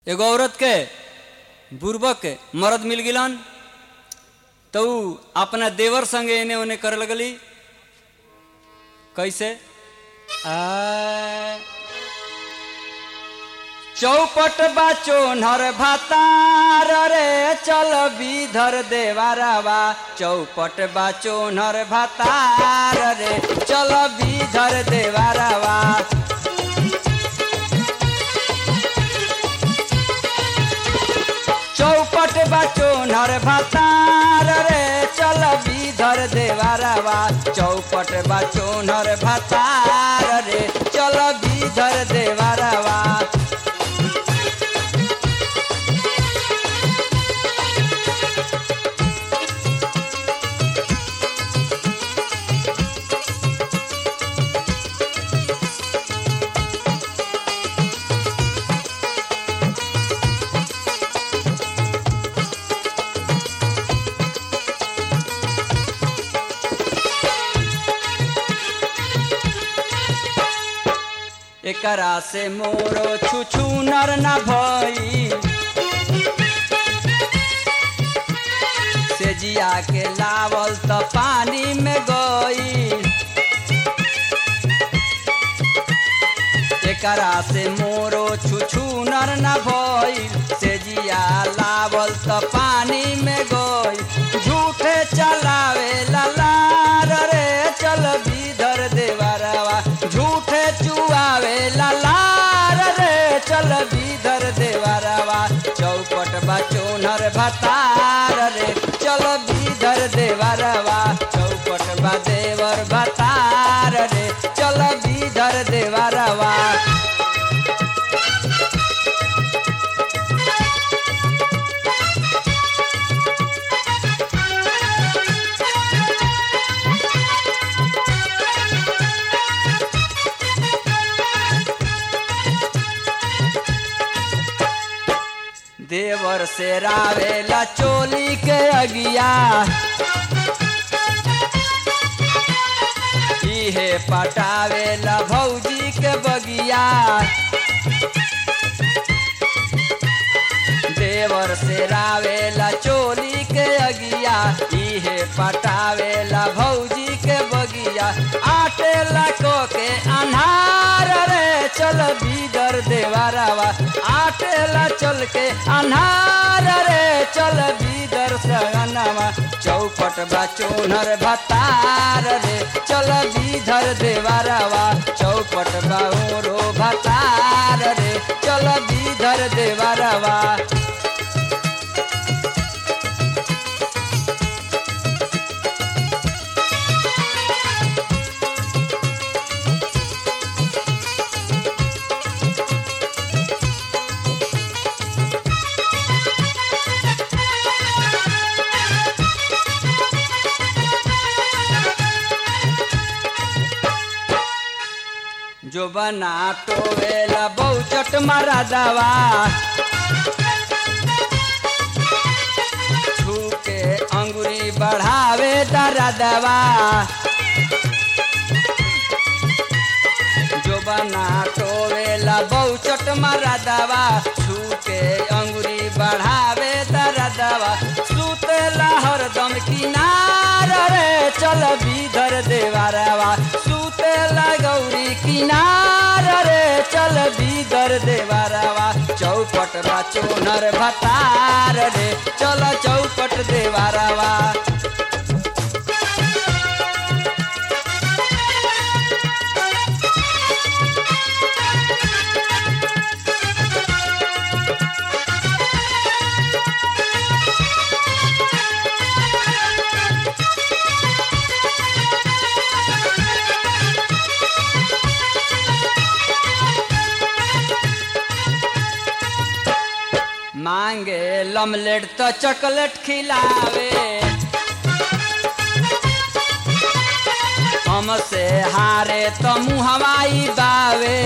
एगो औरत के बुर्बक मर्द मिल गिलन तो अपना देवर संगे एने ओने करे लगली। कैसे? चौपट बाचो नर भातार रे चल बीधर देवारावा। चौपट बाचो नर भातार रे चल बीधर देवारावा। चौपट बाचो नर भातार रे चल बीधर देवारावा। चौपट बाचो नर भातार रे चल बीधर देवारावा। एकरा से मोरो छुछु नर न भई से जिया के लावल त पानी में गई। एकरा से मोरो छुछु नर न भई से जिया लावल त पानी में गई। झूठे चलावे लालार रे चल बीधर देवारावा। झूठे चुआवे लालार रे चल बीधर देवारावा। चौपट बाचो नर भातार रे चल बीधर देवारावा। चौपट बा देवर भातार रे चल बीधर देवारावा। देवर से रावेला चोली के अगिया इहे पटावेला भौजी के बगिया। देवर से रावेला चोली के अगिया इहे पटावेला भौजी के बगिया। आटे लाको के अन्हार रे चल बीधर देवारावा। आटे ला चल के अन्हार रे चल बीधर सगनावा। चौपट बाचो नर भातार रे चल बीधर देवारावा। चौपट बाउरो भातार रे चल बीधर देवारावा। जो बना टोवेला बहुचट मारा दवा छूके अंगुरी बढ़ावे दरा दवा। जो बना टोवेला बहुचट मारा दवा छूके अंगुरी बढ़ावे दरा दवा। सुतेला हरदम किनार रे चल बीधर देवारावा। सुतेला गौरी किनार रे चल बीधर देवारावा। चौपट बाचो नर भातार रे चल चौपट देवारावा। मांगे लमलेट तो चॉकलेट खिलावे हमसे हारे तो मुहवाई बावे।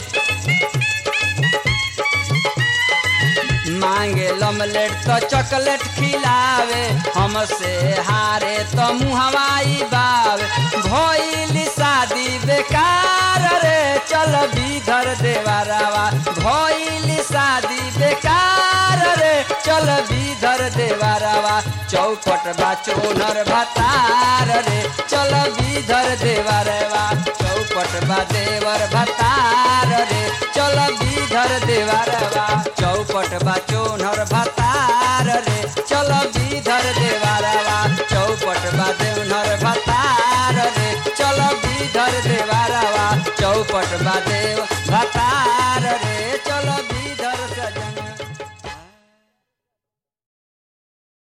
मांगे लमलेट तो चॉकलेट खिलावे हमसे हारे तो मुहवाई बावे। भइली शादी बेकार रे चल बीधर देवारावा। भइली शादी बेकार चल बीधर देवरवा चौपट बा चोनर भतार रे चल बीधर देवरवा चौपट बा देवर भतार रे चल बीधर देवरवा चौपट बा चोनर भतार रे चल बीधर देवरवा चौपट बा देवनर भतार रे चल बीधर देवरवा चौपट बा देव भतार रे चल